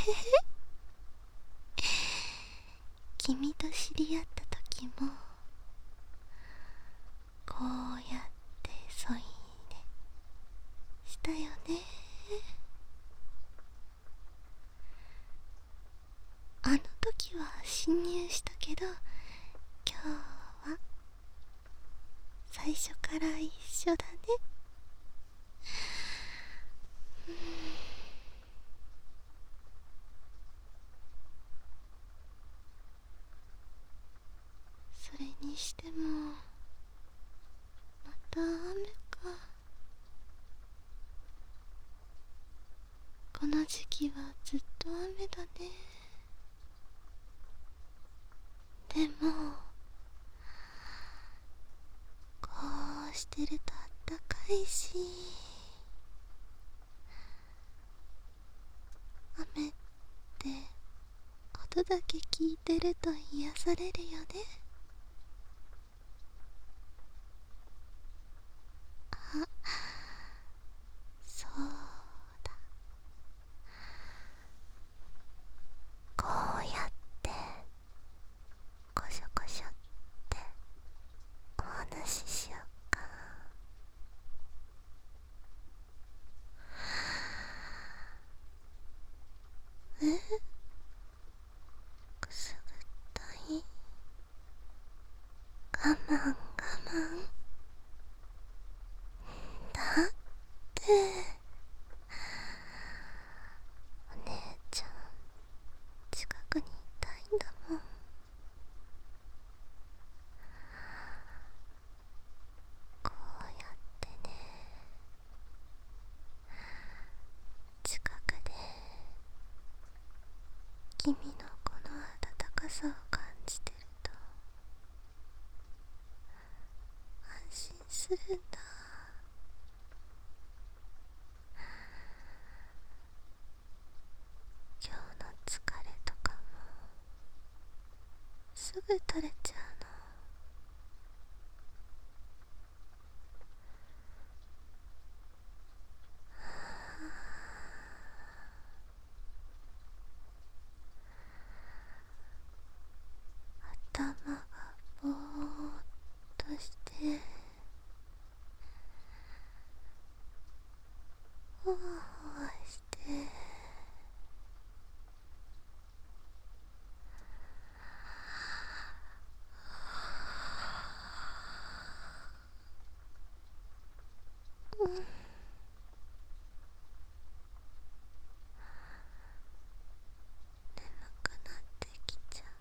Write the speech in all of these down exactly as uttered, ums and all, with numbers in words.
君と知り合った時もこうやって添い寝したよね。あの時は侵入したけど、今日は最初から一緒だね。うん、それにしてもまた雨か。この時期はずっと雨だね。でもこうしてるとあったかいし、雨って音だけ聞いてると癒されるよね。あ、そうだ、こうやってコショコショってお話ししようか。え、くすぐったい？我慢我慢だって、お姉ちゃん近くにいたいんだもん。こうやってね、近くで君のこの温かさを感じてると安心するんだ。今日の疲れとかもすぐ取れちゃうの。頭がぼーっとしてほわほわして、うん、眠くなってきちゃう。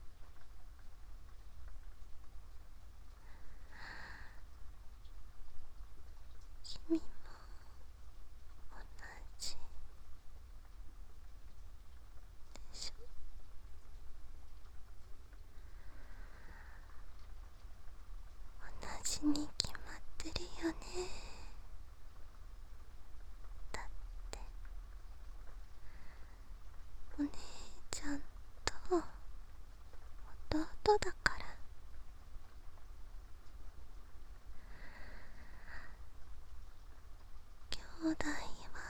君も同じでしょ？同じに決まってるよね。だってお姉ちゃんと弟だから。兄弟は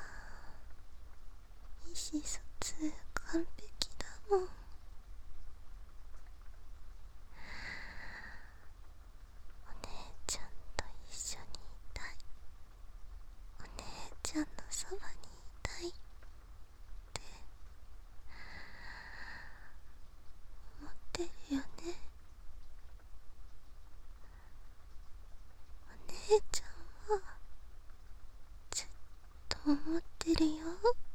意思疎通完璧だもん。お姉ちゃんと一緒にいたい、お姉ちゃんのそばにいたいって思ってるよね。お姉ちゃんはずっと思ってるよ。